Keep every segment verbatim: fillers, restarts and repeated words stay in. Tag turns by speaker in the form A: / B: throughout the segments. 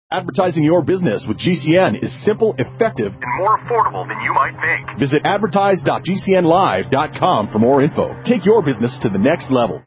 A: Advertising your business with G C N is simple, effective,
B: and more affordable than you might think.
A: Visit advertise dot g c n live dot com for more info. Take your business to the next level.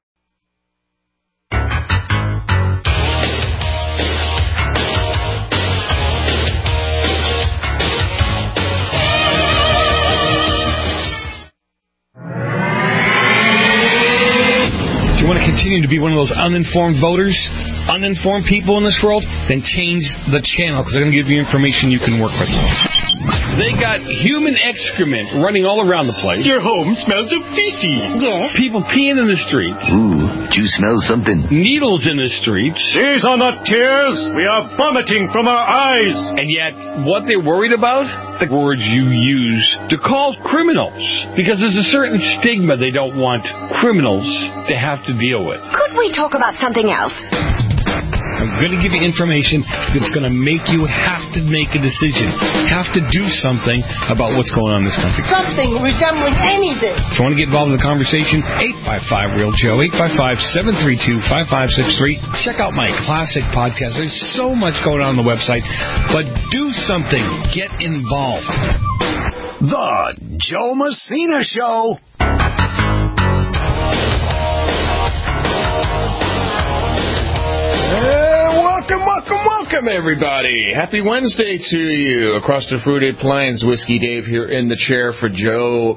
C: If you want to continue to be one of those uninformed voters, uninformed people in this world, then change the channel, because they're going to give you information you can work with. They got human excrement running all around the place.
D: Your home smells of feces.
E: Yes.
C: People peeing in the streets.
F: Ooh, do you smell something?
C: Needles in the streets.
D: These are not tears. We are vomiting from our eyes.
C: And yet, what they're worried about? The words you use to call criminals. Because there's a certain stigma they don't want criminals to have to deal with.
E: Could we talk about something else?
C: I'm going to give you information that's going to make you have to make a decision, have to do something about what's going on in this country.
G: Something resembling anything.
C: If you want to get involved in the conversation, eight five five, real Joe, eight five five, seven three two, five five six three. Check out my classic podcast. There's so much going on on the website, but do something. Get involved.
H: The Joe Messina Show.
I: Welcome, welcome, welcome, everybody. Happy Wednesday to you. Across the fruited plains, Whiskey Dave here in the chair for Joe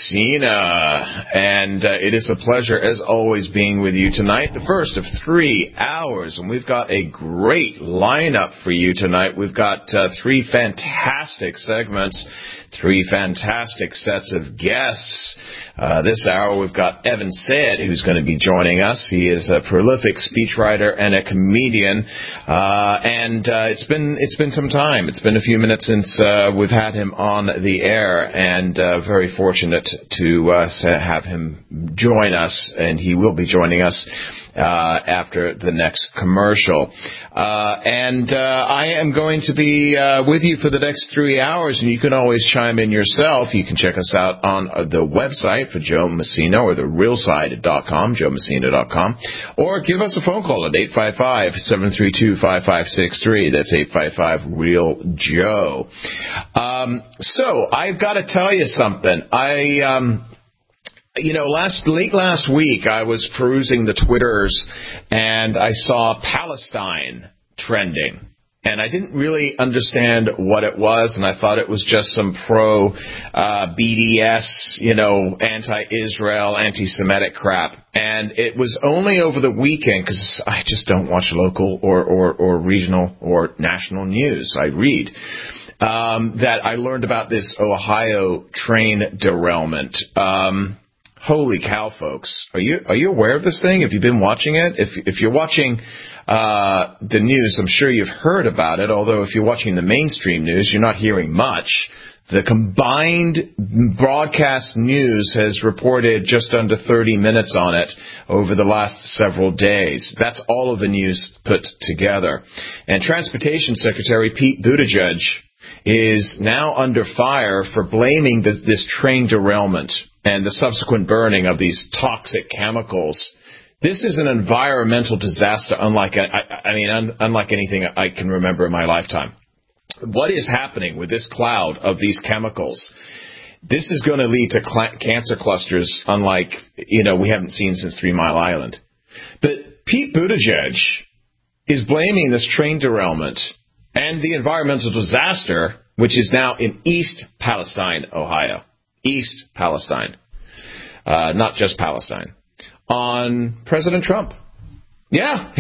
I: Messina. And uh, it is a pleasure, as always, being with you tonight. The first of three hours. And we've got a great lineup for you tonight. We've got uh, three fantastic segments, three fantastic sets of guests. Uh, this hour, we've got Evan Said, who's going to be joining us. He is a prolific speechwriter and a comedian. Uh, and uh, it's been it's been some time. It's been a few minutes since uh, we've had him on the air, and uh, very fortunate to uh, have him join us, and he will be joining us uh, after the next commercial. Uh, and uh, I am going to be uh, with you for the next three hours, and you can always chime in yourself. You can check us out on uh, the website for Joe Messina, or the real side dot com, joe messina dot com, or give us a phone call at eight five five, seven three two, five five six three. That's eight five five, real Joe. Um, so I've got to tell you something. I, um, you know, last late last week I was perusing the Twitters and I saw Palestine trending. And I didn't really understand what it was, and I thought it was just some pro uh, B D S, you know, anti-Israel, anti-Semitic crap. And it was only over the weekend, because I just don't watch local or, or, or regional or national news. I read. Um, that I learned about this Ohio train derailment. Um, holy cow, folks. Are you are you aware of this thing? Have you been watching it? If if you're watching uh, the news, I'm sure you've heard about it, although if you're watching the mainstream news, you're not hearing much. The combined broadcast news has reported just under thirty minutes on it over the last several days. That's all of the news put together. And Transportation Secretary Pete Buttigieg is now under fire for blaming this, this train derailment and the subsequent burning of these toxic chemicals. This is an environmental disaster unlike, I, I mean, un, unlike anything I can remember in my lifetime. What is happening with this cloud of these chemicals? This is going to lead to cl- cancer clusters unlike, you know, we haven't seen since Three Mile Island. But Pete Buttigieg is blaming this train derailment and the environmental disaster, which is now in East Palestine, Ohio. East Palestine. Uh, not just Palestine. On President Trump. Yeah.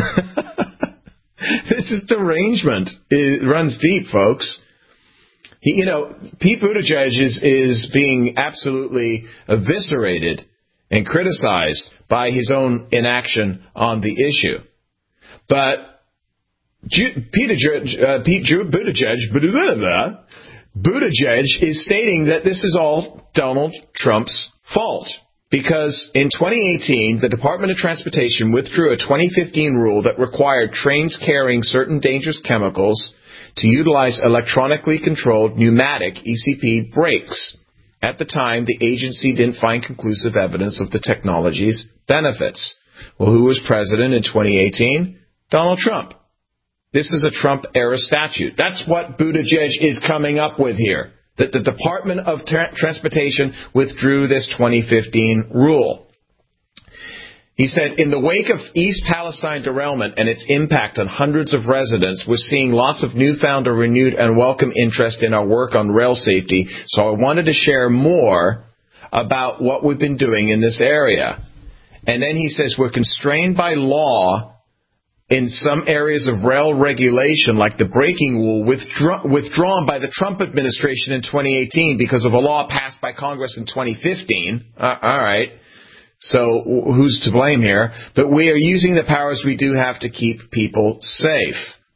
I: This is derangement. It runs deep, folks. He, you know, Pete Buttigieg is, is being absolutely eviscerated and criticized by his own inaction on the issue. But Ju- Peter, uh, Pete Buttigieg, Buttigieg is stating that this is all Donald Trump's fault. Because in twenty eighteen, the Department of Transportation withdrew a twenty fifteen rule that required trains carrying certain dangerous chemicals to utilize electronically controlled pneumatic E C P brakes. At the time, the agency didn't find conclusive evidence of the technology's benefits. Well, who was president in twenty eighteen? Donald Trump. This is a Trump-era statute. That's what Buttigieg is coming up with here, that the Department of Tra- Transportation withdrew this twenty fifteen rule. He said, in the wake of East Palestine derailment and its impact on hundreds of residents, we're seeing lots of newfound or renewed and welcome interest in our work on rail safety. So I wanted to share more about what we've been doing in this area. And then he says, we're constrained by law in some areas of rail regulation, like the braking rule, withdraw- withdrawn by the Trump administration in twenty eighteen because of a law passed by Congress in twenty fifteen. Uh, all right. So who's to blame here? But we are using the powers we do have to keep people safe.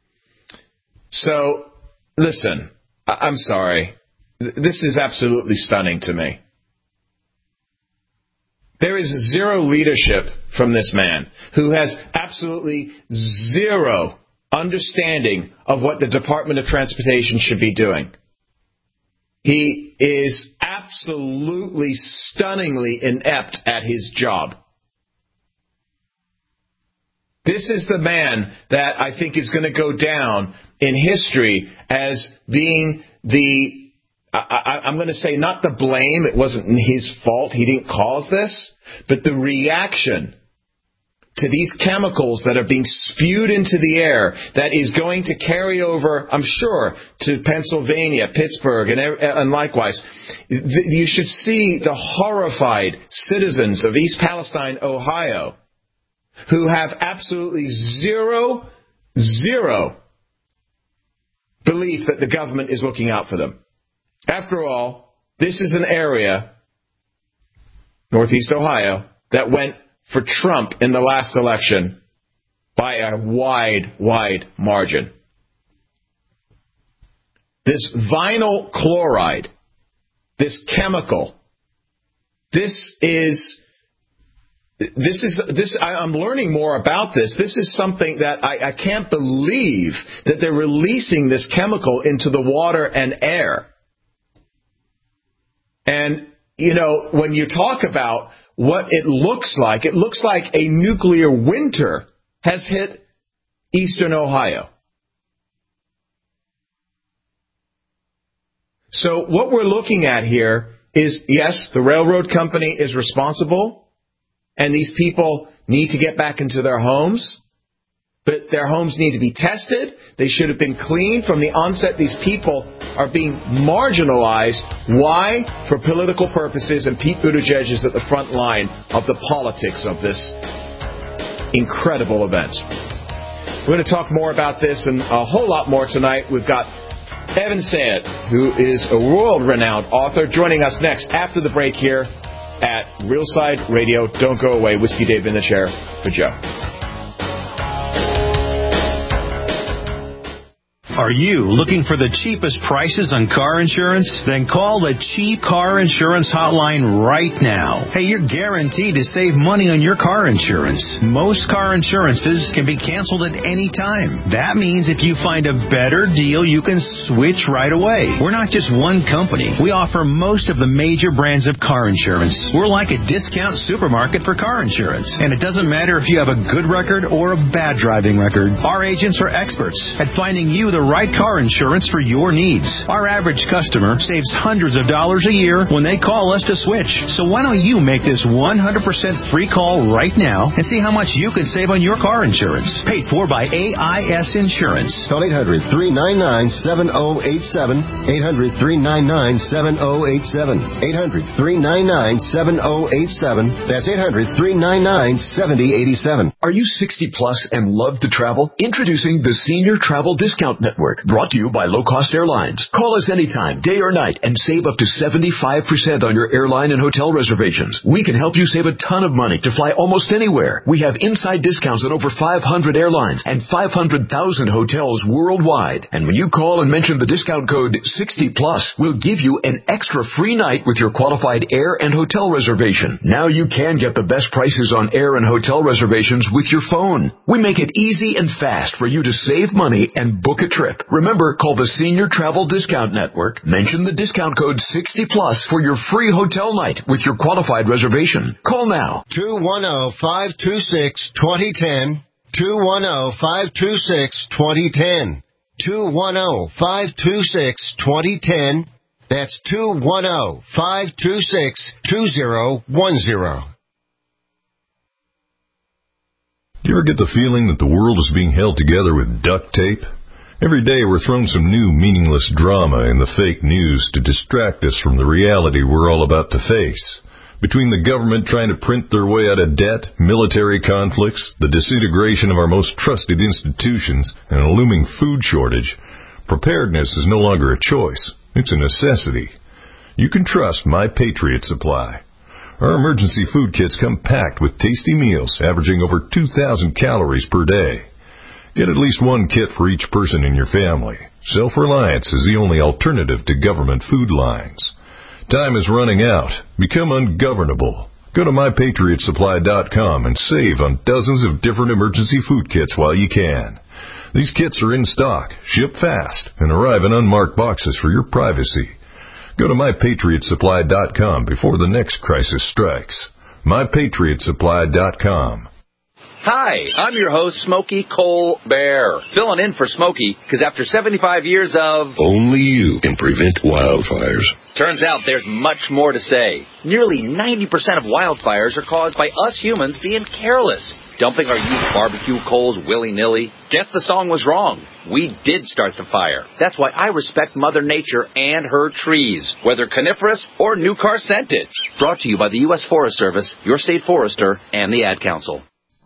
I: So, listen, I- I'm sorry. This is absolutely stunning to me. There is zero leadership from this man who has absolutely zero understanding of what the Department of Transportation should be doing. He is absolutely stunningly inept at his job. This is the man that I think is going to go down in history as being the, I, I, I'm going to say not the blame, it wasn't his fault, he didn't cause this, but the reaction to these chemicals that are being spewed into the air that is going to carry over, I'm sure, to Pennsylvania, Pittsburgh, and, and likewise. You should see the horrified citizens of East Palestine, Ohio, who have absolutely zero, zero belief that the government is looking out for them. After all, this is an area, Northeast Ohio, that went for Trump in the last election by a wide, wide margin. This vinyl chloride, this chemical, this is, this is, this, I, I'm learning more about this. This is something that I, I can't believe that they're releasing this chemical into the water and air. And, you know, when you talk about what it looks like, it looks like a nuclear winter has hit eastern Ohio. So what we're looking at here is, yes, the railroad company is responsible, and these people need to get back into their homes, but their homes need to be tested. They should have been cleaned from the onset. These people are being marginalized. Why? For political purposes, and Pete Buttigieg is at the front line of the politics of this incredible event. We're going to talk more about this and a whole lot more tonight. We've got Evan Sayet, who is a world-renowned author, joining us next after the break here at Realside Radio. Don't go away. Whiskey Dave in the chair for Joe.
J: Are you looking for the cheapest prices on car insurance? Then call the Cheap Car Insurance Hotline right now. Hey, you're guaranteed to save money on your car insurance. Most car insurances can be canceled at any time. That means if you find a better deal, you can switch right away. We're not just one company. We offer most of the major brands of car insurance. We're like a discount supermarket for car insurance. And it doesn't matter if you have a good record or a bad driving record. Our agents are experts at finding you the right car insurance for your needs. Our average customer saves hundreds of dollars a year when they call us to switch. So why don't you make this one hundred percent free call right now and see how much you can save on your car insurance. Paid for by A I S Insurance.
K: Call eight hundred, three nine nine, seven oh eight seven. eight hundred, three nine nine, seven oh eight seven. eight hundred, three nine nine, seven oh eight seven. That's eight hundred, three nine nine, seven oh eight seven.
A: Are you sixty plus and love to travel? Introducing the Senior Travel Discount Network. Brought to you by Low Cost Airlines. Call us anytime, day or night, and save up to seventy-five percent on your airline and hotel reservations. We can help you save a ton of money to fly almost anywhere. We have inside discounts on over five hundred airlines and five hundred thousand hotels worldwide. And when you call and mention the discount code sixty plus, we'll give you an extra free night with your qualified air and hotel reservation. Now you can get the best prices on air and hotel reservations with your phone. We make it easy and fast for you to save money and book a trip. Remember, call the Senior Travel Discount Network, mention the discount code sixty plus for your free hotel night with your qualified reservation. Call now.
K: two one zero, five two six, two zero one zero. two one zero, five two six, two zero one zero. two one zero, five two six, two zero one zero. That's two one zero, five two six, two zero one zero.
L: Do you ever get the feeling that the world is being held together with duct tape? Every day we're thrown some new meaningless drama in the fake news to distract us from the reality we're all about to face. Between the government trying to print their way out of debt, military conflicts, the disintegration of our most trusted institutions, and a looming food shortage, preparedness is no longer a choice. It's a necessity. You can trust My Patriot Supply. Our emergency food kits come packed with tasty meals averaging over two thousand calories per day. Get at least one kit for each person in your family. Self-reliance is the only alternative to government food lines. Time is running out. Become ungovernable. Go to my patriot supply dot com and save on dozens of different emergency food kits while you can. These kits are in stock, ship fast, and arrive in unmarked boxes for your privacy. Go to my patriot supply dot com before the next crisis strikes. my patriot supply dot com.
M: Hi, I'm your host, Smokey Colbert, filling in for Smokey, because after seventy-five years of...
N: Only you can prevent wildfires.
M: Turns out there's much more to say. Nearly ninety percent of wildfires are caused by us humans being careless, dumping our used barbecue coals willy-nilly. Guess the song was wrong. We did start the fire. That's why I respect Mother Nature and her trees, whether coniferous or new car scented. Brought to you by the U S Forest Service, your state forester, and the Ad Council.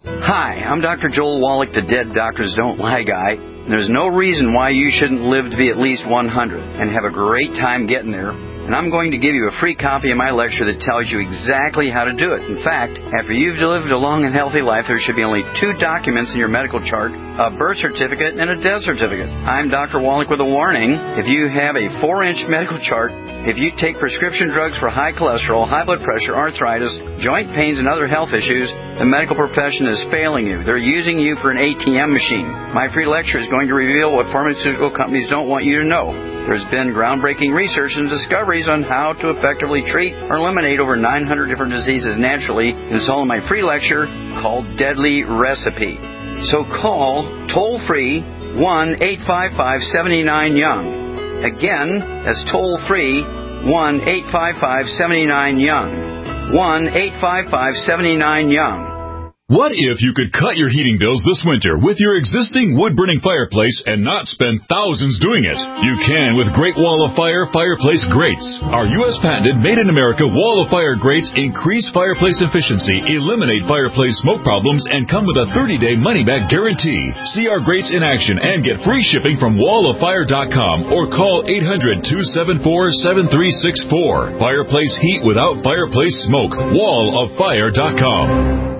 O: Hi, I'm Doctor Joel Wallach, the Dead Doctors Don't Lie guy. There's no reason why you shouldn't live to be at least one hundred and have a great time getting there. And I'm going to give you a free copy of my lecture that tells you exactly how to do it. In fact, after you've lived a long and healthy life, there should be only two documents in your medical chart, a birth certificate and a death certificate. I'm Doctor Wallach with a warning. If you have a four-inch medical chart, if you take prescription drugs for high cholesterol, high blood pressure, arthritis, joint pains, and other health issues, the medical profession is failing you. They're using you for an A T M machine. My free lecture is going to reveal what pharmaceutical companies don't want you to know. There's been groundbreaking research and discoveries on how to effectively treat or eliminate over nine hundred different diseases naturally. It's all in my free lecture called Deadly Recipe. So call toll-free one eight five five, seven nine, young. Again, that's toll-free one eight five five, seven nine, young. one eight five five, seven nine, young.
P: What if you could cut your heating bills this winter with your existing wood-burning fireplace and not spend thousands doing it? You can with Great Wall of Fire Fireplace Grates. Our U S patented made-in-America Wall of Fire grates increase fireplace efficiency, eliminate fireplace smoke problems, and come with a thirty-day money-back guarantee. See our grates in action and get free shipping from wall of fire dot com or call eight hundred, two seven four, seven three six four. Fireplace heat without fireplace smoke. wall of fire dot com.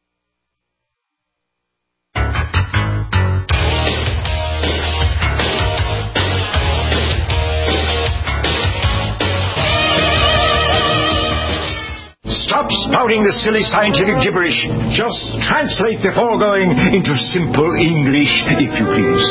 H: Stop spouting the silly scientific gibberish. Just translate the foregoing into simple English, if you please.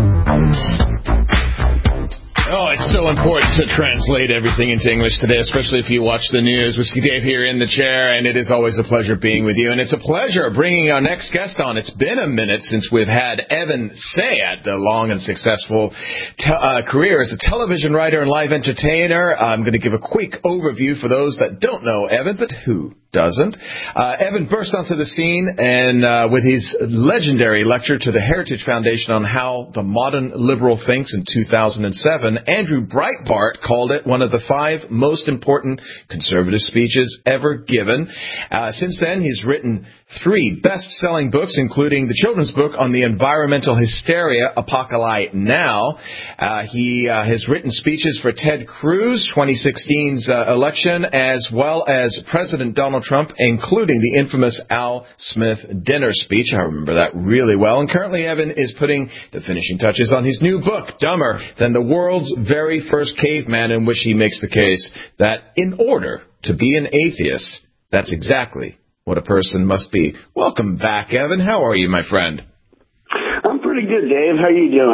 I: Oh, it's so important to translate everything into English today, especially if you watch the news. Whiskey Dave here in the chair, and it is always a pleasure being with you. And it's a pleasure bringing our next guest on. It's been a minute since we've had Evan Sayad, the long and successful te- uh, career as a television writer and live entertainer. I'm going to give a quick overview for those that don't know Evan, but who doesn't. Uh, Evan burst onto the scene and uh, with his legendary lecture to the Heritage Foundation on how the modern liberal thinks in two thousand seven, Andrew Breitbart called it one of the five most important conservative speeches ever given. Uh, since then, he's written three best-selling books, including the children's book on the environmental hysteria, Apocalypse Now. Uh, he uh, has written speeches for Ted Cruz, twenty sixteen's uh, election, as well as President Donald Trump, including the infamous Al Smith dinner speech. I remember that really well. And currently, Evan is putting the finishing touches on his new book, Dumber Than the World's Very First Caveman, in which he makes the case that in order to be an atheist, that's exactly what a person must be. Welcome back, Evan. How are you, my friend?
Q: I'm pretty good, Dave. How are you doing?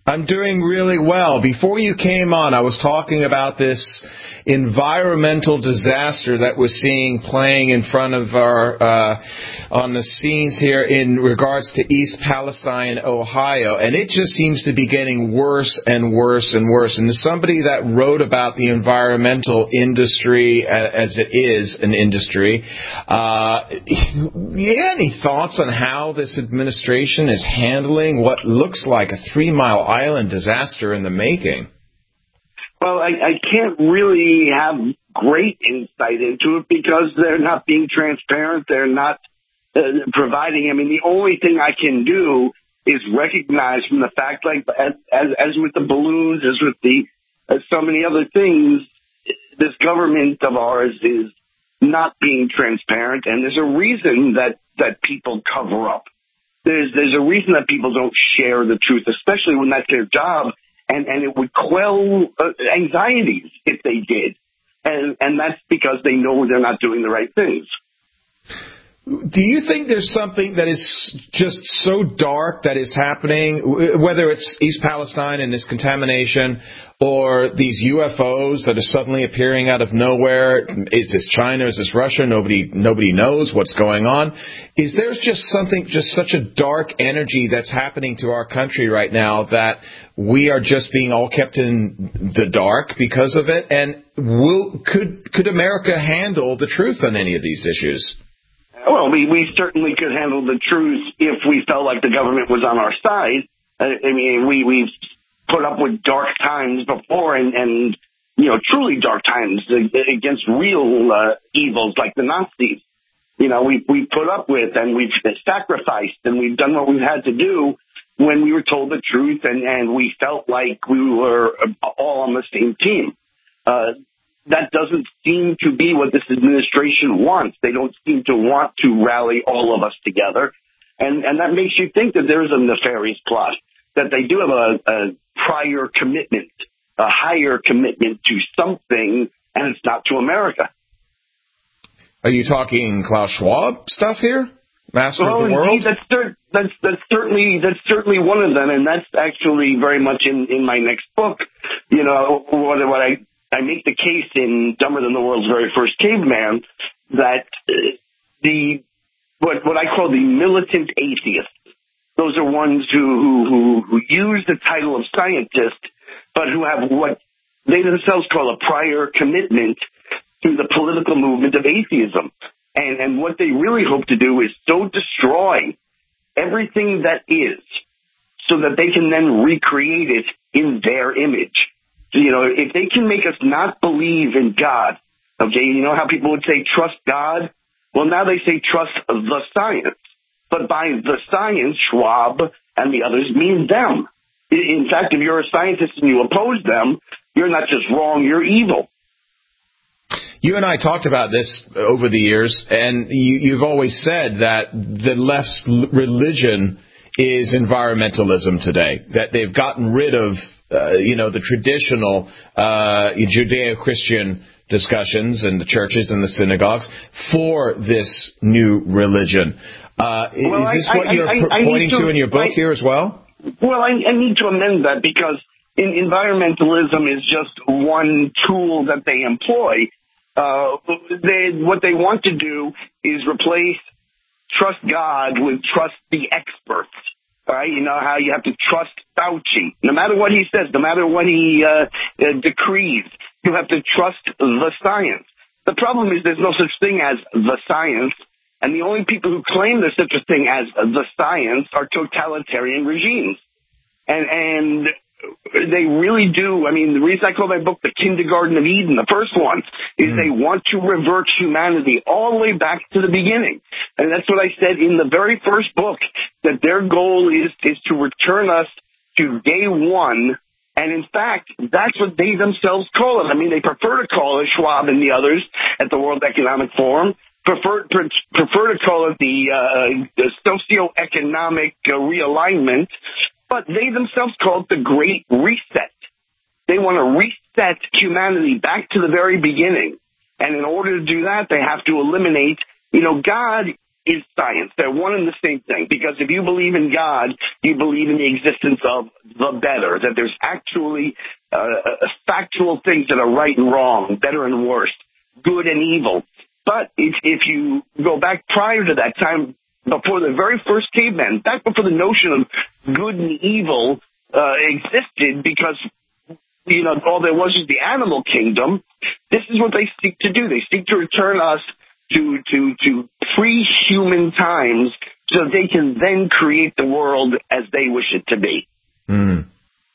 I: I'm doing really well. Before you came on, I was talking about this environmental disaster that we're seeing playing in front of our, uh, on the scenes here in regards to East Palestine, Ohio. And it just seems to be getting worse and worse and worse. And as somebody that wrote about the environmental industry as it is an industry, uh, you have any thoughts on how this administration is handling what looks like a three-mile island disaster in the making?
Q: Well, I, I can't really have great insight into it because they're not being transparent. They're not uh, providing. I mean, the only thing I can do is recognize from the fact, like as, as, as with the balloons, as with the as so many other things, this government of ours is not being transparent, and there's a reason that, that people cover up. There's there's a reason that people don't share the truth, especially when that's their job. And, and it would quell uh, anxieties if they did. And, and that's because they know they're not doing the right things.
I: Do you think there's something that is just so dark that is happening, whether it's East Palestine and this contamination or these U F Os that are suddenly appearing out of nowhere? Is this China? Is this Russia? Nobody nobody knows what's going on. Is there just something, just such a dark energy that's happening to our country right now that we are just being all kept in the dark because of it? And will could could America handle the truth on any of these issues?
Q: Well, we, we certainly could handle the truth if we felt like the government was on our side. I, I mean, we, we've put up with dark times before and, and you know, truly dark times against real uh, evils like the Nazis. You know, we we put up with and we've sacrificed and we've done what we've had to do when we were told the truth and, and we felt like we were all on the same team. Uh That doesn't seem to be what this administration wants. They don't seem to want to rally all of us together. And, and that makes you think that there is a nefarious plot, that they do have a, a prior commitment, a higher commitment to something, and it's not to America.
I: Are you talking Klaus Schwab stuff here? Master
Q: well,
I: of the world?
Q: Indeed, that's, cer- that's, that's, certainly, that's certainly one of them, and that's actually very much in, in my next book. You know, what, what I... I make the case in Dumber Than the World's Very First Caveman that uh, the what what I call the militant atheists, those are ones who, who, who use the title of scientist, but who have what they themselves call a prior commitment to the political movement of atheism. And, and what they really hope to do is so destroy everything that is so that they can then recreate it in their image. You know, if they can make us not believe in God, okay, you know how people would say trust God? Well, now they say trust the science. But by the science, Schwab and the others mean them. In fact, if you're a scientist and you oppose them, you're not just wrong, you're evil.
I: You and I talked about this over the years, and you, you've always said that the left's religion is environmentalism today, that they've gotten rid of Uh, you know, the traditional uh, Judeo-Christian discussions in the churches and the synagogues for this new religion. Uh, well, is this I, what I, you're I, I pointing to, to in your book I, here as well?
Q: Well, I, I need to amend that because in, environmentalism is just one tool that they employ. Uh, they, what they want to do is replace trust God with trust the experts. All right, you know how you have to trust Fauci. No matter what he says, no matter what he uh, uh, decrees, you have to trust the science. The problem is there's no such thing as the science, and the only people who claim there's such a thing as the science are totalitarian regimes. And, and they really do. I mean, the reason I call my book The Kindergarten of Eden, the first one, is mm. they want to revert humanity all the way back to the beginning. And that's what I said in the very first book, that their goal is, is to return us to day one. And in fact, that's what they themselves call it. I mean, they prefer to call it Schwab and the others at the World Economic Forum, prefer, pre- prefer to call it the, uh, the socioeconomic uh, realignment. But they themselves call it the Great Reset. They want to reset humanity back to the very beginning. And in order to do that, they have to eliminate, you know, God is science. They're one and the same thing. Because if you believe in God, you believe in the existence of the the better, that there's actually uh, factual things that are right and wrong, better and worse, good and evil. But if, if you go back prior to that time, before the very first caveman, back before the notion of good and evil uh, existed, because, you know, all there was was the animal kingdom, this is what they seek to do. They seek to return us to, to, to pre-human times so they can then create the world as they wish it to be.
I: Mm.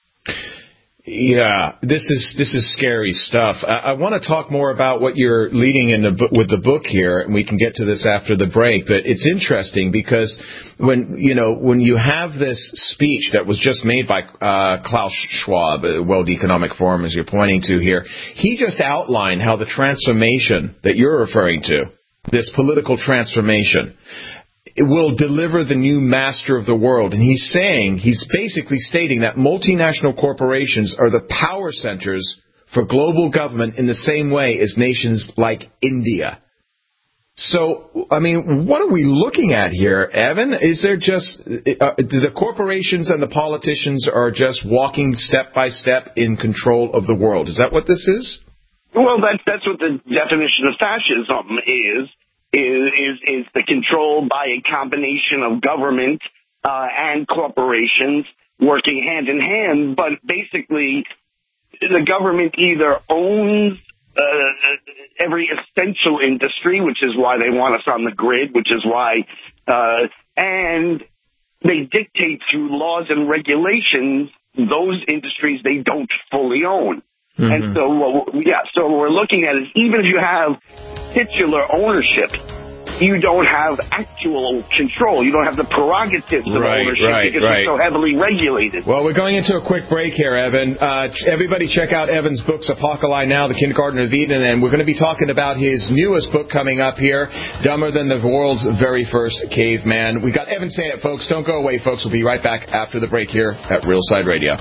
I: Yeah, this is this is scary stuff. I, I want to talk more about what you're leading in the book, with the book here, and we can get to this after the break. But it's interesting because when you know when you have this speech that was just made by uh, Klaus Schwab, uh, World Economic Forum, as you're pointing to here, he just outlined how the transformation that you're referring to, this political transformation, it will deliver the new master of the world. And he's saying, he's basically stating that multinational corporations are the power centers for global government in the same way as nations like India. So, I mean, what are we looking at here, Evan? Is there just, uh, the corporations and the politicians are just walking step by step in control of the world? Is that what this is?
Q: Well, that's, that's what the definition of fascism is. Is, is is the control by a combination of government uh, and corporations working hand in hand, but basically the government either owns uh, every essential industry, which is why they want us on the grid, which is why, uh, and they dictate through laws and regulations those industries they don't fully own. Mm-hmm. And so, yeah, so what we're looking at is even if you have titular ownership, you don't have actual control. You don't have the prerogatives of
I: right,
Q: ownership
I: right,
Q: because
I: right.
Q: you're so heavily regulated.
I: Well, we're going into a quick break here, Evan. Uh, everybody check out Evan's books, Apocalypse Now, The Kindergarten of Eden, and we're going to be talking about his newest book coming up here, Dumber Than the World's Very First Caveman. We got Evan Say It, folks. Don't go away, folks. We'll be right back after the break here at Real Side Radio.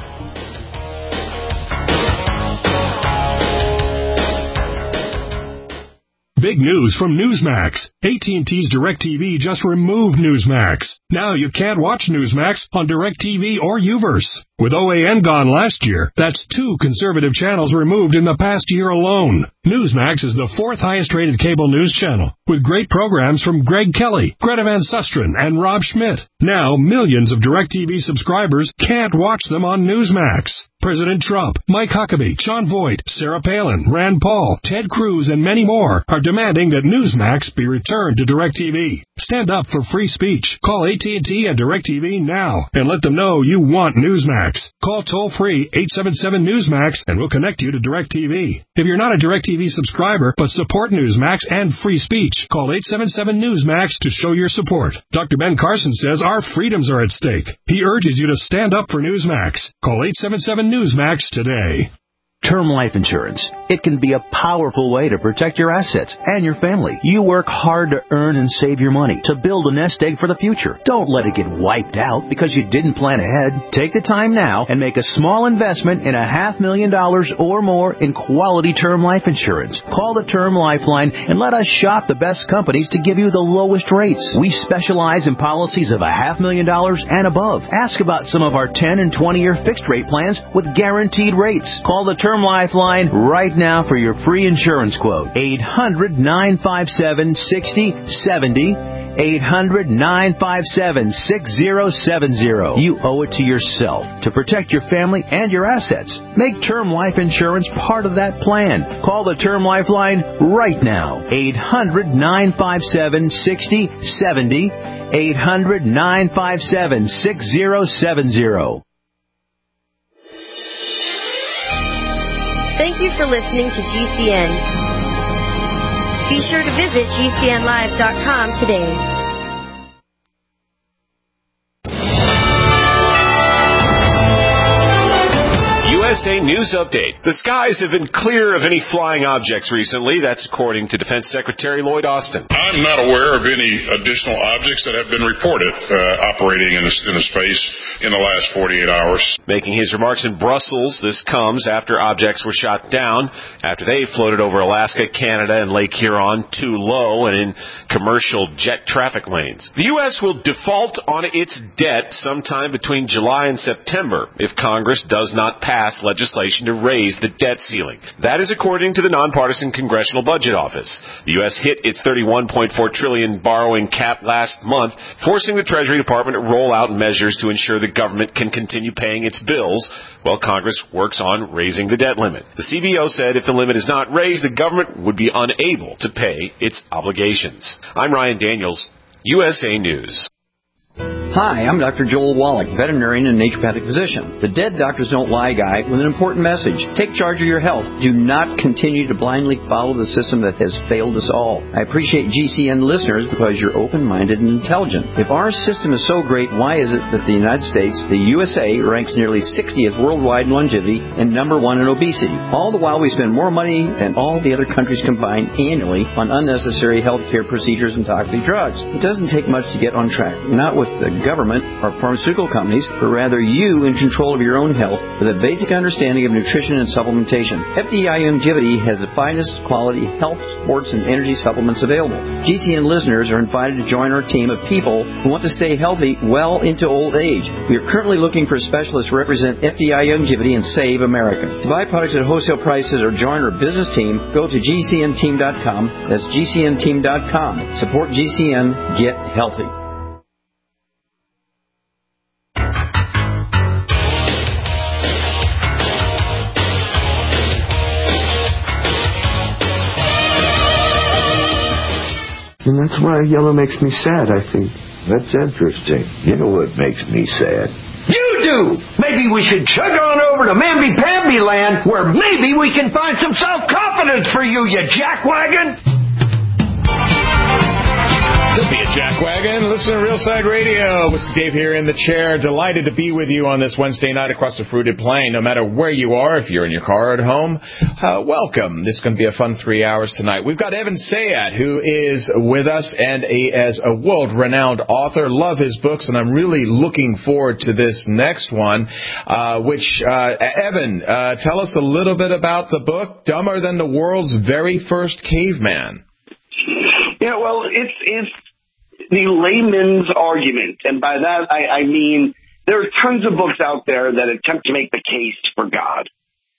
R: Big news from Newsmax. A T and T's DirecTV just removed Newsmax. Now you can't watch Newsmax on DirecTV or Uverse. With O A N gone last year, that's two conservative channels removed in the past year alone. Newsmax is the fourth highest-rated cable news channel, with great programs from Greg Kelly, Greta Van Susteren, and Rob Schmidt. Now, millions of DirecTV subscribers can't watch them on Newsmax. President Trump, Mike Huckabee, Sean Voight, Sarah Palin, Rand Paul, Ted Cruz, and many more are demanding that Newsmax be returned to DirecTV. Stand up for free speech. Call A T and T and DirecTV now and let them know you want Newsmax. Call toll-free eight seven seven Newsmax and we'll connect you to DirecTV. If you're not a DirecTV subscriber but support Newsmax and free speech, call eight seven seven Newsmax to show your support. Doctor Ben Carson says our freedoms are at stake. He urges you to stand up for Newsmax. Call eight seven seven Newsmax today.
S: Term life insurance. It can be a powerful way to protect your assets and your family. You work hard to earn and save your money to build a nest egg for the future. Don't let it get wiped out because you didn't plan ahead. Take the time now and make a small investment in a half million dollars or more in quality term life insurance. Call the Term Lifeline and let us shop the best companies to give you the lowest rates. We specialize in policies of a half million dollars and above. Ask about some of our ten and twenty year fixed rate plans with guaranteed rates. Call the Term Lifeline right now for your free insurance quote. eight hundred nine five seven six zero seven zero. eight hundred nine five seven six zero seven zero. You owe it to yourself to protect your family and your assets. Make term life insurance part of that plan. Call the Term Lifeline right now. eight hundred nine five seven six zero seven zero. eight hundred nine five seven six zero seven zero.
T: Thank you for listening to G C N. Be sure to visit G C N live dot com today.
P: U S
U: S A News Update. The skies have been clear of any flying objects recently. That's according to Defense Secretary Lloyd Austin.
V: I'm not aware of any additional objects that have been reported uh, operating in the, in the space in the last forty-eight hours.
U: Making his remarks in Brussels, this comes after objects were shot down after they floated over Alaska, Canada, and Lake Huron too low and in commercial jet traffic lanes. The U S will default on its debt sometime between July and September if Congress does not pass legislation to raise the debt ceiling. That is according to the nonpartisan Congressional Budget Office. The U S hit its thirty-one point four trillion dollars borrowing cap last month, forcing the Treasury Department to roll out measures to ensure the government can continue paying its bills while Congress works on raising the debt limit. The C B O said if the limit is not raised, the government would be unable to pay its obligations. I'm Ryan Daniels, U S A News.
W: Hi, I'm Doctor Joel Wallach, veterinarian and naturopathic physician, the Dead Doctors Don't Lie guy with an important message. Take charge of your health. Do not continue to blindly follow the system that has failed us all. I appreciate G C N listeners because you're open-minded and intelligent. If our system is so great, why is it that the United States, the U S A, ranks nearly sixtieth worldwide in longevity and number one in obesity? All the while we spend more money than all the other countries combined annually on unnecessary health care procedures and toxic drugs. It doesn't take much to get on track. Not with the government or pharmaceutical companies, but rather you in control of your own health with a basic understanding of nutrition and supplementation. F D I Longevity has the finest quality health, sports, and energy supplements available. G C N listeners are invited to join our team of people who want to stay healthy well into old age. We are currently looking for specialists to represent F D I Longevity and Save America. To buy products at wholesale prices or join our business team, go to G C N team dot com. That's G C N team dot com. Support G C N. Get healthy.
X: And that's why yellow makes me sad, I think.
Y: That's interesting. You know what makes me sad?
X: You do! Maybe we should chug on over to Mamby-Pamby land, where maybe we can find some self-confidence for you, you jackwagon!
I: Could be a jackwagon. Listen to Real Side Radio. Whiskey Dave here in the chair. Delighted to be with you on this Wednesday night across the fruited plain. No matter where you are, if you're in your car or at home, uh, welcome. This is going to be a fun three hours tonight. We've got Evan Sayat, who is with us and a, as a world-renowned author. Love his books, and I'm really looking forward to this next one, uh, which, uh, Evan, uh, tell us a little bit about the book, Dumber Than the World's Very First Caveman.
Q: Yeah, well, it's it's the layman's argument, and by that I, I mean there are tons of books out there that attempt to make the case for God.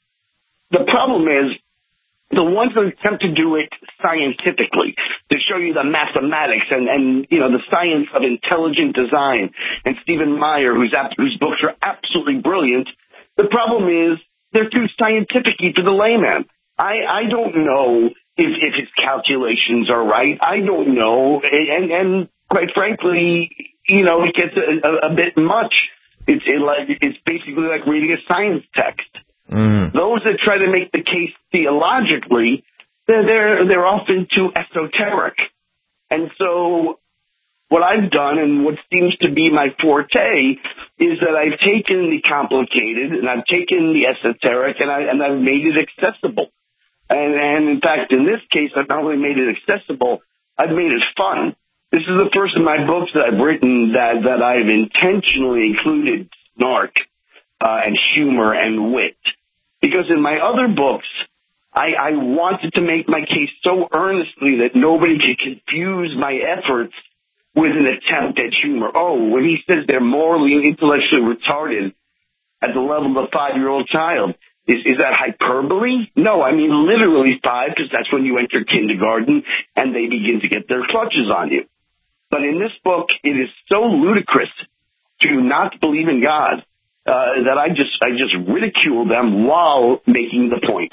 Q: The problem is the ones that attempt to do it scientifically, to show you the mathematics and, and you know the science of intelligent design, and Stephen Meyer, whose whose books are absolutely brilliant. The problem is they're too scientific-y for the layman. I, I don't know if, if his calculations are right. I don't know, and, and quite frankly, you know, it gets a, a, a bit much. It's it like it's basically like reading a science text. Mm. Those that try to make the case theologically, they're they're, they're often too esoteric. And so, what I've done, and what seems to be my forte, is that I've taken the complicated and I've taken the esoteric, and I and I've made it accessible. And, and in fact, in this case, I've not only made it accessible, I've made it fun. This is the first of my books that I've written that, that I've intentionally included snark uh, and humor and wit. Because in my other books, I, I wanted to make my case so earnestly that nobody could confuse my efforts with an attempt at humor. Oh, when he says they're morally and intellectually retarded at the level of a five-year-old child, Is, is that hyperbole? No, I mean literally five, because that's when you enter kindergarten and they begin to get their clutches on you. But in this book, it is so ludicrous to not believe in God uh, that I just I just ridicule them while making the point.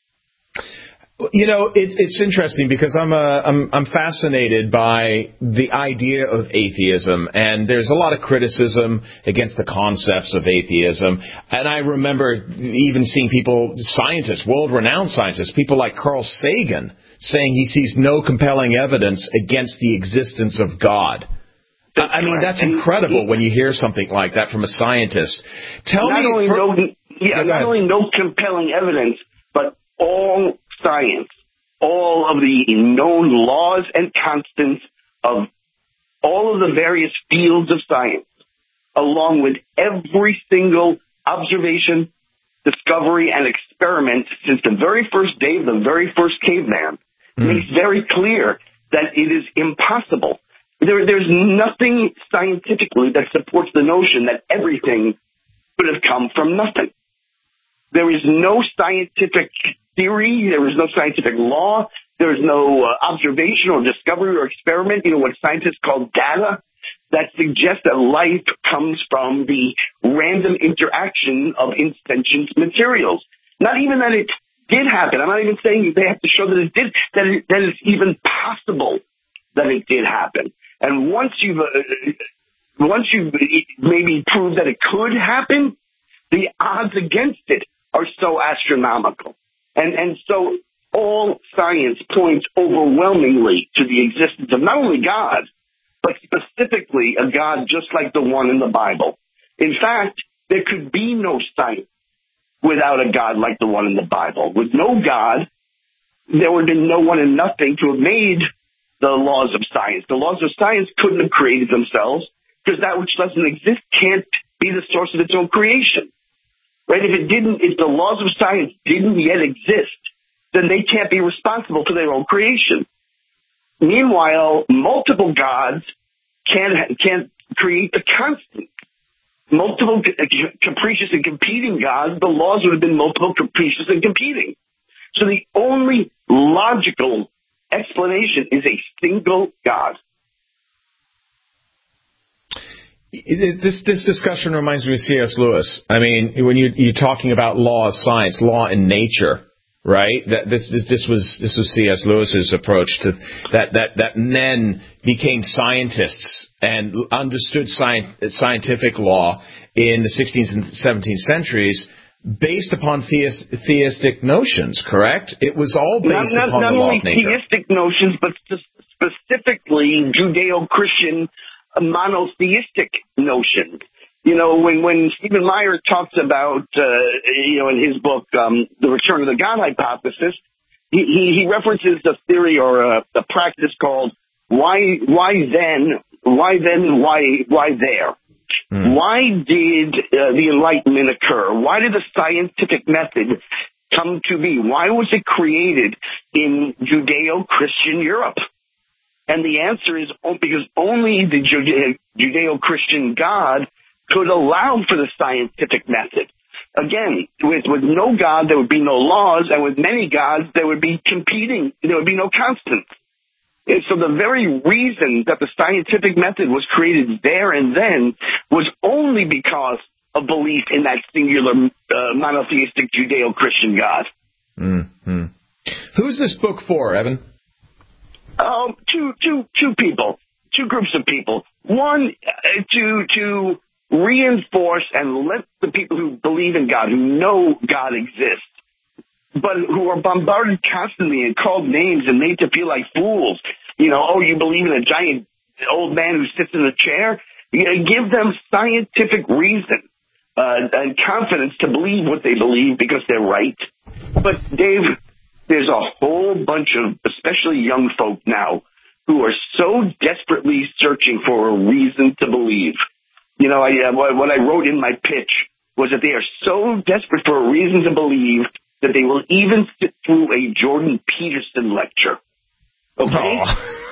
I: You know, it's it's interesting because I'm a, I'm I'm fascinated by the idea of atheism, and there's a lot of criticism against the concepts of atheism. And I remember even seeing people, scientists, world-renowned scientists, people like Carl Sagan, saying he sees no compelling evidence against the existence of God. I mean, that's incredible when you hear something like that from a scientist. Tell
Q: not
I: me,
Q: only
I: for,
Q: no, Yeah,
I: yeah,
Q: not only no compelling evidence, but all science, all of the known laws and constants of all of the various fields of science, along with every single observation, discovery, and experiment since the very first day of the very first caveman, mm. makes very clear that it is impossible. There, there's nothing scientifically that supports the notion that everything could have come from nothing. There is no scientific theory. There is no scientific law. There is no uh, observation or discovery or experiment, you know, what scientists call data, that suggests that life comes from the random interaction of insentient materials. Not even that it did happen. I'm not even saying they have to show that it did, that, it, that it's even possible that it did happen. And once you've, uh, once you maybe prove that it could happen, the odds against it are so astronomical. And, and so all science points overwhelmingly to the existence of not only God, but specifically a God just like the one in the Bible. In fact, there could be no science without a God like the one in the Bible. With no God, there would have been no one and nothing to have made the laws of science. The laws of science couldn't have created themselves because that which doesn't exist can't be the source of its own creation. Right? If it didn't, if the laws of science didn't yet exist, then they can't be responsible for their own creation. Meanwhile, multiple gods can't, can't create the constant. Multiple capricious and competing gods, the laws would have been multiple capricious and competing. So the only logical explanation is a single God.
I: This this discussion reminds me of C S Lewis. I mean, when you, you're talking about law of science, law in nature, right? That this this, this was this was C S Lewis's approach to that that that men became scientists and understood science, scientific law in the sixteenth and seventeenth centuries based upon theist, theistic notions. Correct? It was all based
Q: not, not,
I: upon
Q: not
I: the law
Q: only
I: of nature.
Q: Theistic notions, but specifically Judeo-Christian monotheistic notions. You know, when, when Stephen Meyer talks about, uh, you know, in his book, um, The Return of the God Hypothesis, he, he, he references a theory or a, a practice called why, why then, why then, why, why there? Mm. Why did uh, the Enlightenment occur? Why did the scientific method come to be? Why was it created in Judeo-Christian Europe? And the answer is because only the Judeo-Christian God could allow for the scientific method. Again, with, with no God, there would be no laws, and with many gods, there would be competing, there would be no constants. And so the very reason that the scientific method was created there and then was only because of belief in that singular uh, monotheistic Judeo-Christian God.
I: Mm-hmm. Who's this book for, Evan?
Q: Um, two, two, two people, two groups of people. One, uh, to to reinforce and let the people who believe in God, who know God exists, but who are bombarded constantly and called names and made to feel like fools. You know, oh, you believe in a giant old man who sits in a chair? You know, give them scientific reason uh, and confidence to believe what they believe because they're right. But, Dave, there's a whole bunch of, especially young folk now, who are so desperately searching for a reason to believe. You know, I, uh, what I wrote in my pitch was that they are so desperate for a reason to believe that they will even sit through a Jordan Peterson lecture. Okay? Oh.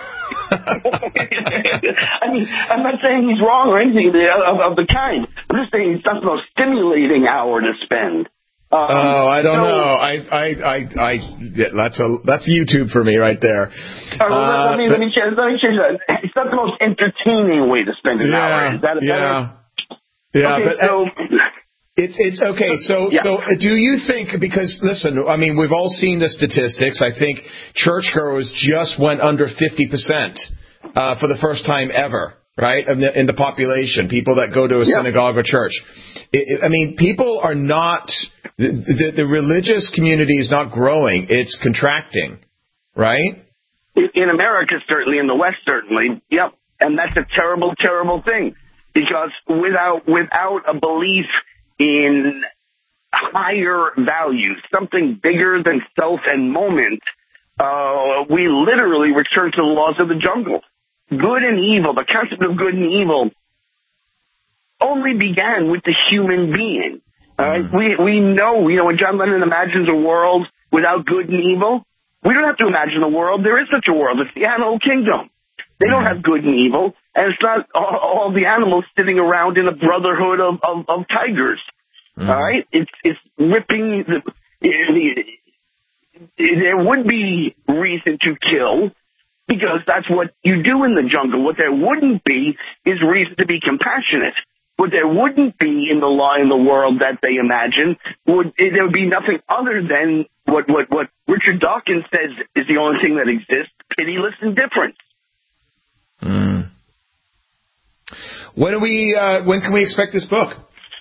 Q: I mean, I'm not saying he's wrong or anything of, of the kind. I'm just saying it's not the most stimulating hour to spend. Um,
I: oh, I don't
Q: so,
I: know. I, I, I, I, that's a, that's YouTube for me right there.
Q: Uh, uh, let, me, let me change, let me change that. It's not the most entertaining way to spend an
I: yeah,
Q: hour. Is that a
I: yeah.
Q: better?
I: Yeah,
Q: okay,
I: but
Q: so,
I: it's it's okay. So yeah. so do you think? Because listen, I mean, we've all seen the statistics. I think churchgoers just went under fifty percent uh, for the first time ever, right? In the, in the population, people that go to a yeah. synagogue or church. It, it, I mean, people are not. The, the, the religious community is not growing; it's contracting, right?
Q: In America, certainly, in the West, certainly, yep. And that's a terrible, terrible thing because without without a belief in higher value, something bigger than self and moment, uh, we literally return to the laws of the jungle. Good and evil, the concept of good and evil, only began with the human being. All right? Mm. We we know, you know, when John Lennon imagines a world without good and evil, we don't have to imagine a world. There is such a world. It's the animal kingdom. They don't have good and evil, and it's not all, all the animals sitting around in a brotherhood of, of, of tigers. Mm. All right? It's it's ripping the, the there would be reason to kill, because that's what you do in the jungle. What there wouldn't be is reason to be compassionate. What there wouldn't be in the law in the world that they imagine, would there would be nothing other than what, what, what Richard Dawkins says is the only thing that exists, pitiless indifference.
I: Mm. When are we? Uh, when can we expect this book?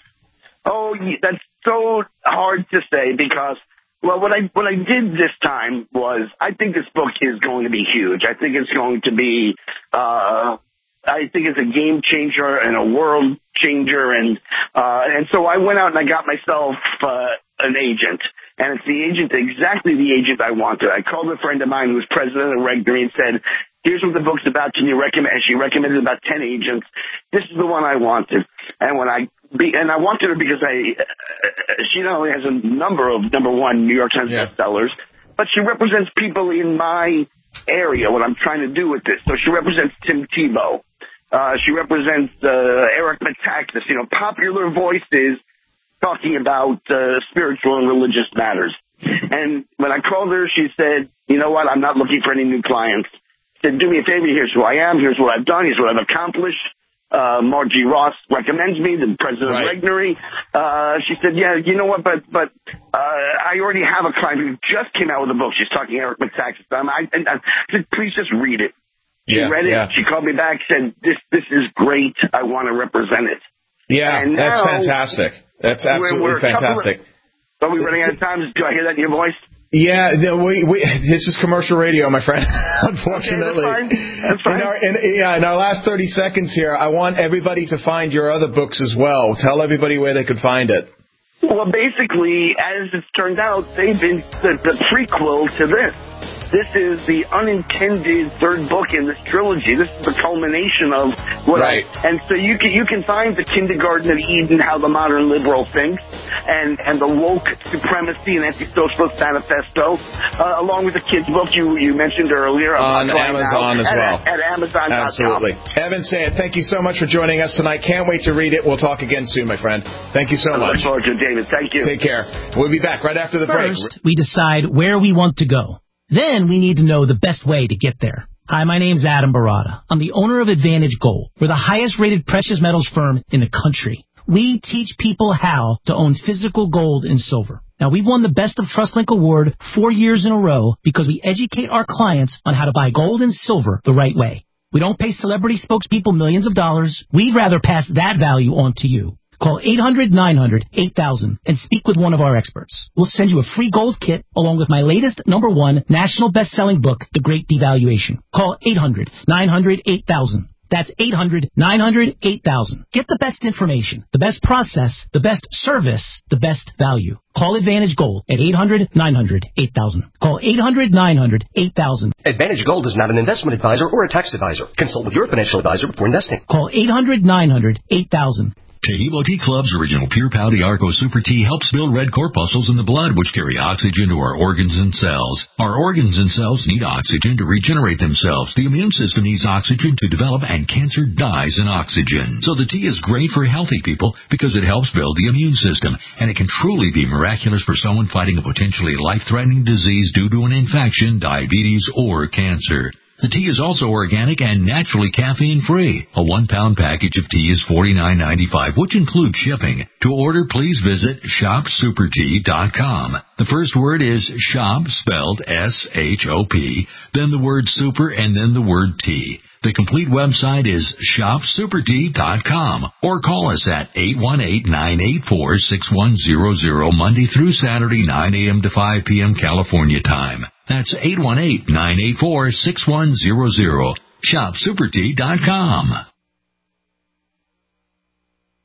Q: Oh, that's so hard to say because, well, what I what I did this time was I think this book is going to be huge. I think it's going to be. Uh, I think it's a game changer and a world changer, and uh, and so I went out and I got myself uh, an agent, and it's the agent, exactly the agent I wanted. I called a friend of mine who was president of Regnery and said, "Here's what the book's about. Can you recommend?" And she recommended about ten agents. This is the one I wanted, and when I be, and I wanted her because I uh, she not only has a number of number one New York Times yeah. bestsellers, but she represents people in my area. What I'm trying to do with this, so she represents Tim Tebow. Uh, she represents uh, Eric Metaxas, you know, popular voices talking about uh, spiritual and religious matters. And when I called her, she said, "You know what? I'm not looking for any new clients." She said, "Do me a favor. Here's who I am. Here's what I've done. Here's what I've accomplished. Uh, Margie Ross recommends me, the president right. of Regnery." Uh, she said, "Yeah, you know what? But but uh, I already have a client who just came out with a book." She's talking Eric Metaxas. I, and I said, "Please just read it." She yeah, read it. Yeah. She called me back, said, "This this is great. I want to represent it."
I: Yeah, and that's now, fantastic. That's absolutely we're, we're fantastic.
Q: Of, are we running out of time? Do I hear that in your voice?
I: Yeah, no, we, we, this is commercial radio, my friend, unfortunately.
Q: Okay, that's fine. That's fine.
I: In our, in, yeah, in our last thirty seconds here, I want everybody to find your other books as well. Tell everybody where they could find it.
Q: Well, basically, as it's turned out, they've been the, the prequel to this. This is the unintended third book in this trilogy. This is the culmination of what
I: right.
Q: I, and so you can you can find the Kindergarten of Eden, how the modern liberal thinks, and and the woke supremacy and anti-socialist manifesto, uh, along with the kids' book you you mentioned earlier
I: on Amazon
Q: now,
I: as well.
Q: At, at Amazon dot com.
I: Absolutely. Evan Sand, thank you so much for joining us tonight. Can't wait to read it. We'll talk again soon, my friend. Thank you so
Q: I
I: much.
Q: Look forward to it, David. Thank you.
I: Take care. We'll be back right after the break.
B: First, we decide where we want to go. Then we need to know the best way to get there. Hi, my name's Adam Barada. I'm the owner of Advantage Gold. We're the highest rated precious metals firm in the country. We teach people how to own physical gold and silver. Now, we've won the Best of TrustLink Award four years in a row because we educate our clients on how to buy gold and silver the right way. We don't pay celebrity spokespeople millions of dollars. We'd rather pass that value on to you. Call eight hundred nine hundred eight thousand and speak with one of our experts. We'll send you a free gold kit along with my latest number one national best-selling book, The Great Devaluation. Call eight hundred nine hundred eight thousand. That's eight hundred nine hundred eight thousand. Get the best information, the best process, the best service, the best value. Call Advantage Gold at eight hundred nine hundred eight thousand. Call eight hundred nine hundred eight thousand.
D: Advantage Gold is not an investment advisor or a tax advisor. Consult with your financial advisor before investing.
B: Call eight hundred nine hundred eight thousand.
E: Taheebo Tea Club's original Pure Pau D'Arco Super Tea helps build red corpuscles in the blood, which carry oxygen to our organs and cells. Our organs and cells need oxygen to regenerate themselves. The immune system needs oxygen to develop, and cancer dies in oxygen. So the tea is great for healthy people because it helps build the immune system, and it can truly be miraculous for someone fighting a potentially life-threatening disease due to an infection, diabetes, or cancer. The tea is also organic and naturally caffeine-free. A one-pound package of tea is forty-nine ninety-five, which includes shipping. To order, please visit shop super tea dot com. The first word is shop, spelled S H O P, then the word super, and then the word tea. The complete website is shop super tea dot com, or call us at eight one eight, nine eight four, six one zero zero Monday through Saturday, nine a.m. to five p.m. California time. That's eight one eight, nine eight four, six one zero zero. shop super tea dot com.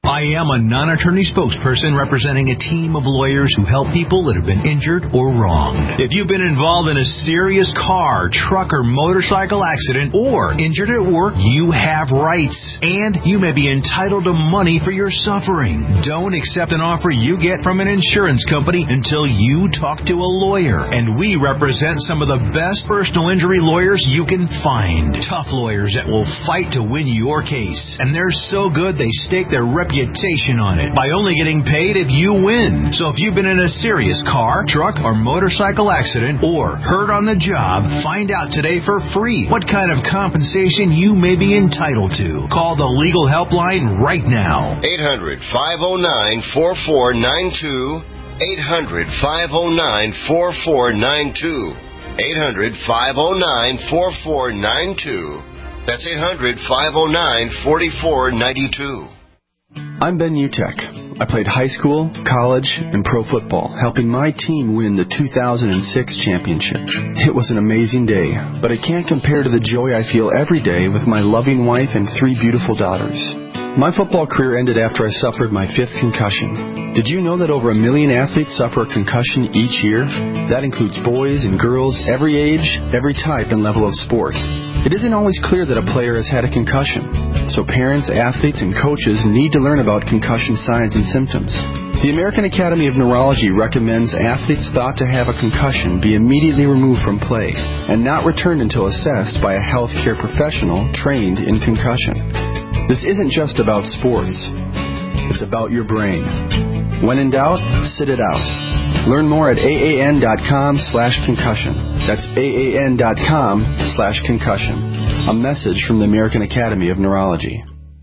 A: I am a non-attorney spokesperson representing a team of lawyers who help people that have been injured or wronged. If you've been involved in a serious car, truck, or motorcycle accident or injured at work, you have rights, and you may be entitled to money for your suffering. Don't accept an offer you get from an insurance company until you talk to a lawyer, and we represent some of the best personal injury lawyers you can find. Tough lawyers that will fight to win your case, and they're so good they stake their reputation on it by only getting paid if you win. So if you've been in a serious car, truck, or motorcycle accident or hurt on the job, find out today for free what kind of compensation you may be entitled to. Call the legal helpline right now.
K: eight hundred, five oh nine, four four nine two. eight hundred, five oh nine, four four nine two. eight hundred, five oh nine, four four nine two. That's eight hundred, five oh nine, four four nine two.
C: I'm Ben Utek. I played high school, college, and pro football, helping my team win the two thousand six championship. It was an amazing day, but it can't compare to the joy I feel every day with my loving wife and three beautiful daughters. My football career ended after I suffered my fifth concussion. Did you know that over a million athletes suffer a concussion each year? That includes boys and girls, every age, every type and level of sport. It isn't always clear that a player has had a concussion, so parents, athletes, and coaches need to learn about concussion signs and symptoms. The American Academy of Neurology recommends athletes thought to have a concussion be immediately removed from play and not returned until assessed by a healthcare professional trained in concussion. This isn't just about sports. It's about your brain. When in doubt, sit it out. Learn more at aan.com slash concussion. That's aan.com slash concussion. A message from the American Academy of Neurology.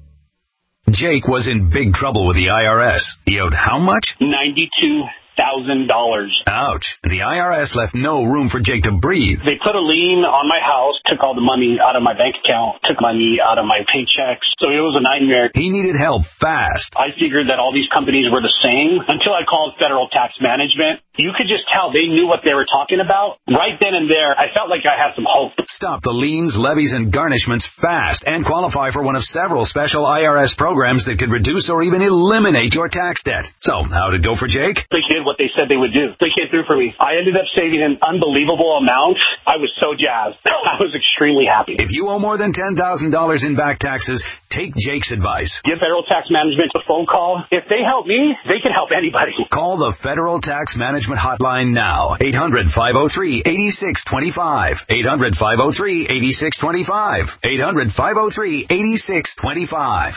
F: Jake was in big trouble with the I R S. He owed how much?
G: ninety-two thousand dollars.
F: Ouch. The I R S left no room for Jake to breathe.
G: They put a lien on my house, took all the money out of my bank account, took money out of my paychecks. So it was a nightmare.
F: He needed help fast.
G: I figured that all these companies were the same until I called Federal Tax Management. You could just tell they knew what they were talking about. Right then and there, I felt like I had some hope.
F: Stop the liens, levies, and garnishments fast and qualify for one of several special I R S programs that could reduce or even eliminate your tax debt. So, how'd it go for Jake?
G: They did what they said they would do. They came through for me. I ended up saving an unbelievable amount. I was so jazzed. I was extremely happy.
F: If you owe more than ten thousand dollars in back taxes, take Jake's advice.
G: Give Federal Tax Management a phone call. If they help me, they can help anybody.
F: Call the Federal Tax Management hotline now. eight hundred, five oh three, eight six two five. eight hundred, five oh three, eight six two five. eight hundred, five oh three, eight six two five.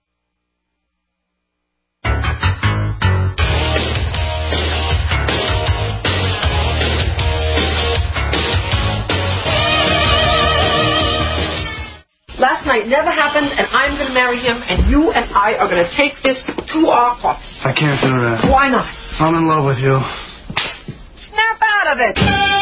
J: Last night never happened, and I'm going to marry him, and you and I are going to take this to our coffin.
Z: I can't do that.
J: Why not?
Z: I'm in love with you.
J: Snap out of it!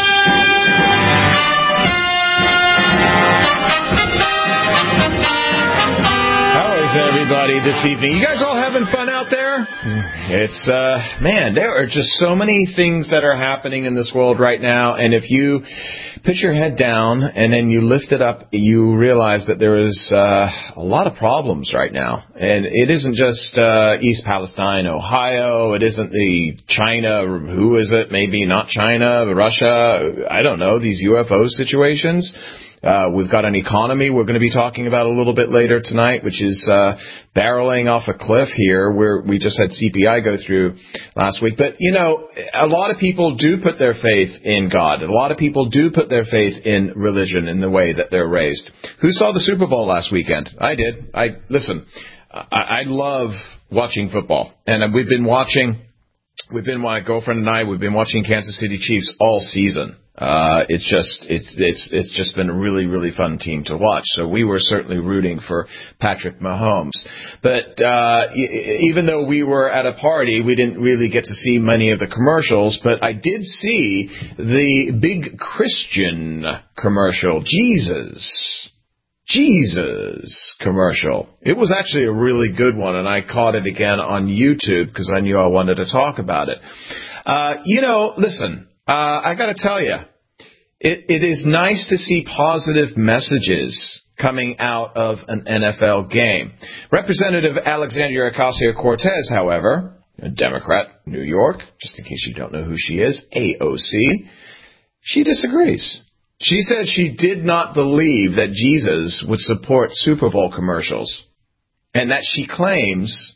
I: How is everybody this evening? You guys all having fun out there? It's, uh, man, there are just so many things that are happening in this world right now, and if you put your head down and then you lift it up, you realize that there is uh, a lot of problems right now. And it isn't just uh, East Palestine, Ohio. It isn't the China, who is it? Maybe not China, but Russia. I don't know, these U F O situations. Uh, we've got an economy we're going to be talking about a little bit later tonight, which is uh, barreling off a cliff here, where we just had C P I go through last week. But, you know, a lot of people do put their faith in God. A lot of people do put their faith in religion in the way that they're raised. Who saw the Super Bowl last weekend? I did. I Listen, I, I love watching football. And we've been watching, we've been, my girlfriend and I, we've been watching Kansas City Chiefs all season. Uh, it's just, it's, it's, it's just been a really, really fun team to watch. So we were certainly rooting for Patrick Mahomes. But, uh, e- even though we were at a party, we didn't really get to see many of the commercials, but I did see the big Christian commercial, Jesus. Jesus commercial. It was actually a really good one, and I caught it again on YouTube because I knew I wanted to talk about it. Uh, you know, listen, uh, I got to tell you, it, it is nice to see positive messages coming out of an N F L game. Representative Alexandria Ocasio-Cortez, however, a Democrat, New York, just in case you don't know who she is, A O C, she disagrees. She said she did not believe that Jesus would support Super Bowl commercials, and that she claims,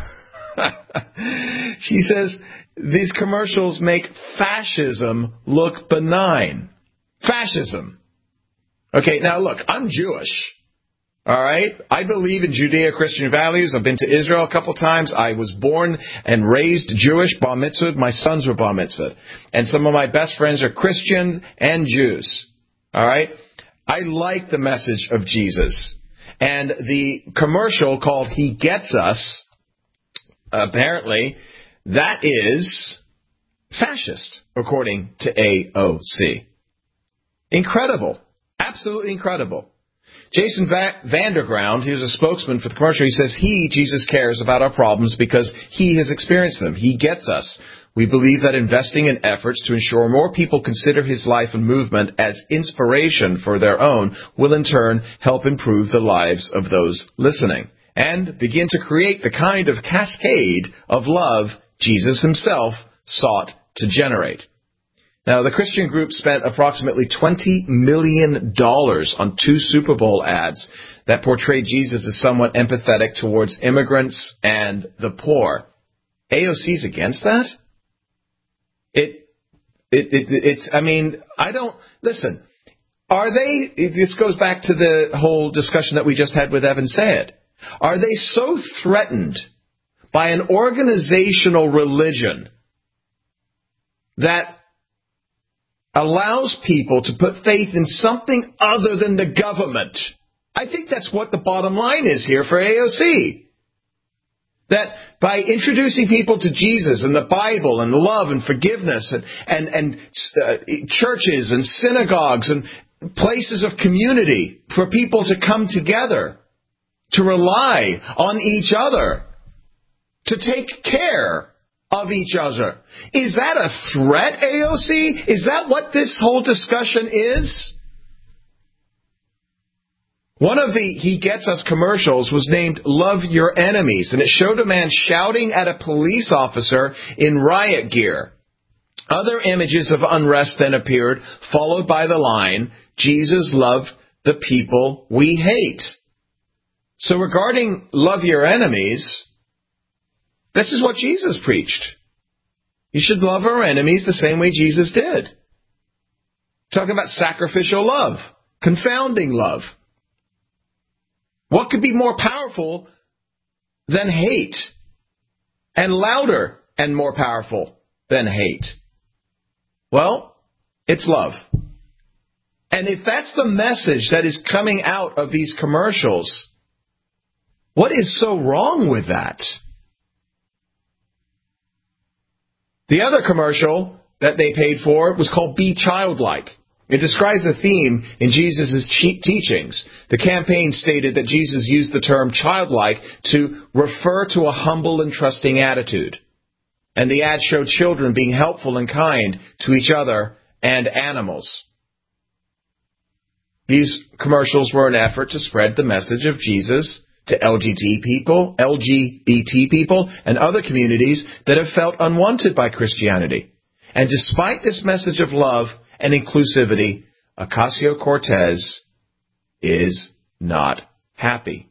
I: she says, these commercials make fascism look benign. Fascism. Okay, now look, I'm Jewish. All right? I believe in Judeo-Christian values. I've been to Israel a couple times. I was born and raised Jewish, bar mitzvah. My sons were bar mitzvah. And some of my best friends are Christian and Jews. All right? I like the message of Jesus. And the commercial called He Gets Us, apparently, that is fascist, according to A O C. Incredible. Absolutely incredible. Jason Va- Vanderground, he was a spokesman for the commercial, he says, he, Jesus, cares about our problems because he has experienced them. He gets us. We believe that investing in efforts to ensure more people consider his life and movement as inspiration for their own will in turn help improve the lives of those listening and begin to create the kind of cascade of love Jesus himself sought to generate. Now, the Christian group spent approximately twenty million dollars on two Super Bowl ads that portrayed Jesus as somewhat empathetic towards immigrants and the poor. A O C's against that? It, it, it, it's, I mean, I don't, listen, are they, this goes back to the whole discussion that we just had with Evan Sayed. Are they so threatened by an organizational religion that allows people to put faith in something other than the government? I think that's what the bottom line is here for A O C. That by introducing people to Jesus and the Bible and love and forgiveness and, and, and uh, churches and synagogues and places of community for people to come together, to rely on each other, to take care of each other. Is that a threat, A O C? Is that what this whole discussion is? One of the He Gets Us commercials was named Love Your Enemies, and it showed a man shouting at a police officer in riot gear. Other images of unrest then appeared, followed by the line, Jesus loved the people we hate. So regarding love your enemies, this is what Jesus preached. You should love our enemies the same way Jesus did. Talking about sacrificial love, confounding love. What could be more powerful than hate? And louder and more powerful than hate? Well, it's love. And if that's the message that is coming out of these commercials, what is so wrong with that? The other commercial that they paid for was called Be Childlike. It describes a theme in Jesus' teachings. The campaign stated that Jesus used the term childlike to refer to a humble and trusting attitude. And the ad showed children being helpful and kind to each other and animals. These commercials were an effort to spread the message of Jesus to L G B T people, L G B T people, and other communities that have felt unwanted by Christianity. And despite this message of love and inclusivity, Ocasio-Cortez is not happy.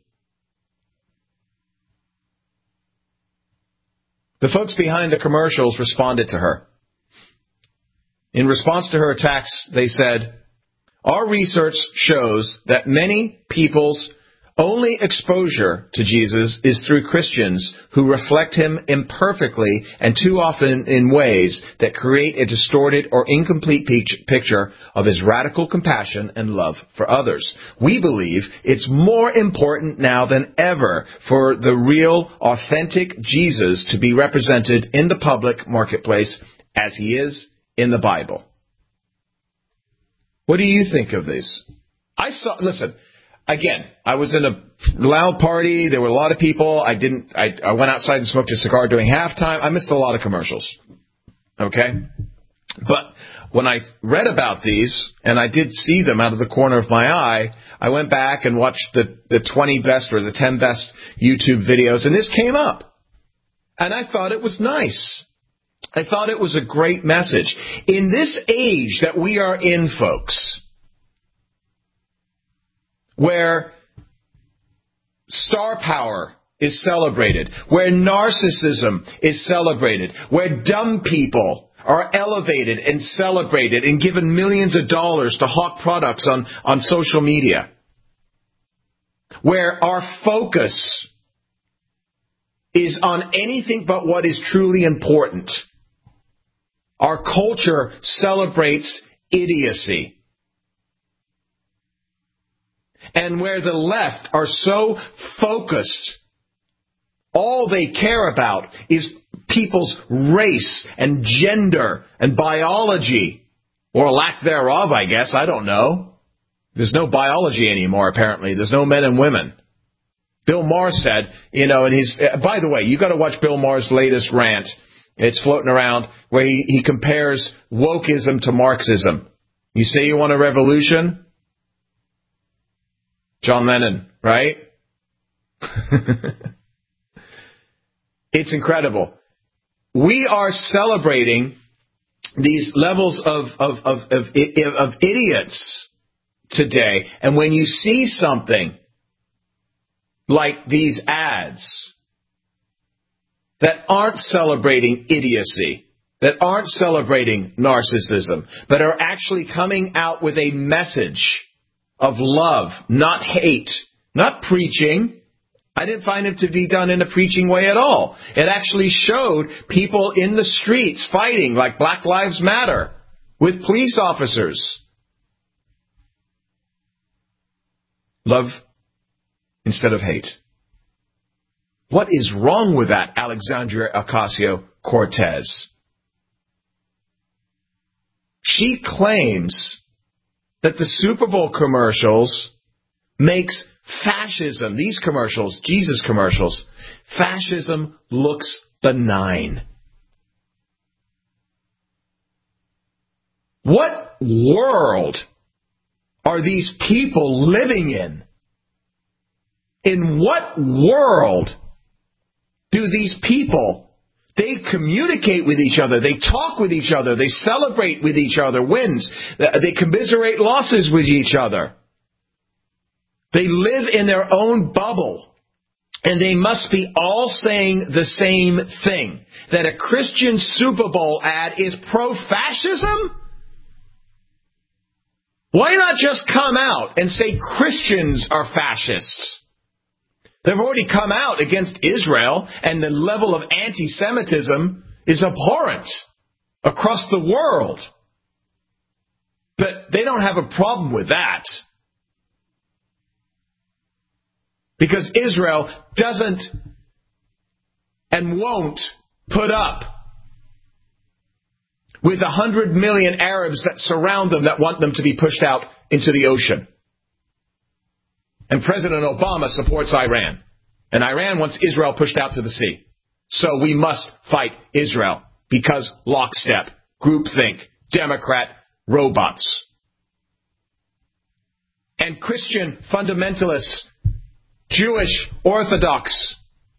I: The folks behind the commercials responded to her. In response to her attacks, they said, our research shows that many people's only exposure to Jesus is through Christians who reflect him imperfectly and too often in ways that create a distorted or incomplete picture of his radical compassion and love for others. We believe it's more important now than ever for the real, authentic Jesus to be represented in the public marketplace as he is in the Bible. What do you think of this? I saw, listen, Again, I was in a loud party. There were a lot of people. I didn't. I, I went outside and smoked a cigar during halftime. I missed a lot of commercials. Okay, but But when I read about these, and I did see them out of the corner of my eye, I went back and watched the, the twenty best or the ten best YouTube videos, and this came up. And I thought it was nice. I thought it was a great message. In this age that we are in, folks, where star power is celebrated, where narcissism is celebrated, where dumb people are elevated and celebrated and given millions of dollars to hawk products on, on social media, where our focus is on anything but what is truly important. Our culture celebrates idiocy. And where the left are so focused, all they care about is people's race and gender and biology, or lack thereof, I guess. I don't know. There's no biology anymore, apparently. There's no men and women. Bill Maher said, you know, and he's, by the way, you got to watch Bill Maher's latest rant. It's floating around where he, he compares wokeism to Marxism. You say you want a revolution? John Lennon, right? It's incredible. We are celebrating these levels of, of, of, of, of idiots today. And when you see something like these ads that aren't celebrating idiocy, that aren't celebrating narcissism, but are actually coming out with a message of love, not hate, not preaching. I didn't find it to be done in a preaching way at all. It actually showed people in the streets fighting like Black Lives Matter with police officers. Love instead of hate. What is wrong with that, Alexandria Ocasio-Cortez? She claims that the Super Bowl commercials makes fascism, these commercials, Jesus commercials, fascism looks benign. What world are these people living in? In what world do these people, they communicate with each other, they talk with each other, they celebrate with each other wins, they commiserate losses with each other. They live in their own bubble, and they must be all saying the same thing, that a Christian Super Bowl ad is pro-fascism? Why not just come out and say Christians are fascists? They've already come out against Israel, and the level of anti-Semitism is abhorrent across the world. But they don't have a problem with that. Because Israel doesn't and won't put up with a hundred million Arabs that surround them that want them to be pushed out into the ocean. And President Obama supports Iran. And Iran wants Israel pushed out to the sea. So we must fight Israel because lockstep, groupthink, Democrat robots. And Christian fundamentalists, Jewish Orthodox,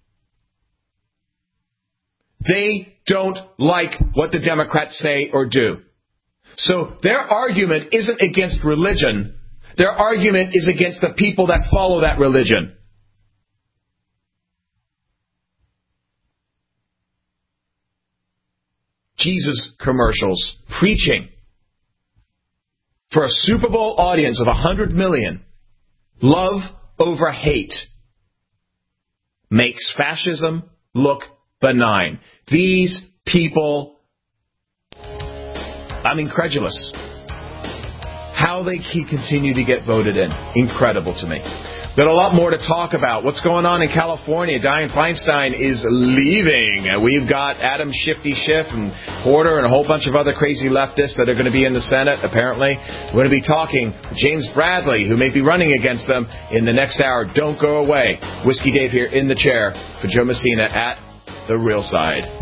I: they don't like what the Democrats say or do. So their argument isn't against religion. Their argument is against the people that follow that religion. Jesus commercials preaching for a Super Bowl audience of one hundred million. Love over hate makes fascism look benign. These people, I'm incredulous. How they keep continue to get voted in. Incredible to me. Got a lot more to talk about. What's going on in California? Dianne Feinstein is leaving. We've got Adam Shifty Schiff and Porter and a whole bunch of other crazy leftists that are going to be in the Senate, apparently. We're going to be talking to James Bradley, who may be running against them in the next hour. Don't go away. Whiskey Dave here in the chair for Joe Messina at The Real Side.